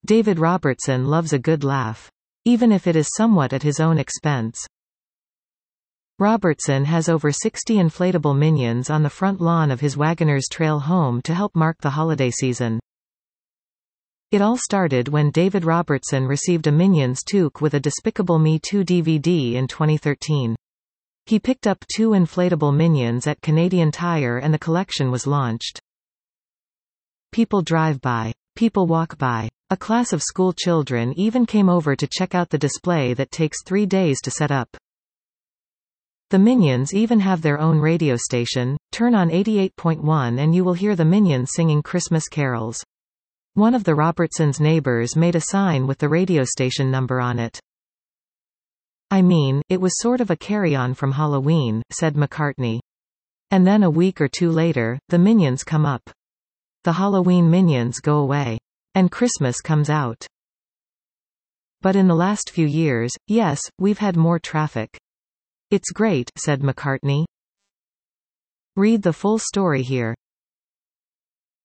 David Robertson loves a good laugh. Even if it is somewhat at his own expense. Robertson has over 60 inflatable Minions on the front lawn of his Wagoners Trail home to help mark the holiday season. It all started when David Robertson received a Minions toque with a Despicable Me 2 DVD in 2013. He picked up 2 inflatable Minions at Canadian Tire and the collection was launched. People drive by. People walk by. A class of school children even came over to check out the display that takes 3 days to set up. The Minions even have their own radio station. Turn on 88.1 and you will hear the Minions singing Christmas carols. One of the Robertsons' neighbors made a sign with the radio station number on it. "I mean, it was sort of a carry-on from Halloween," said McCartney. "And then a week or 2 later, the Minions come up. The Halloween Minions go away. And Christmas comes out. But in the last few years, yes, we've had more traffic. It's great," said McCartney. Read the full story here.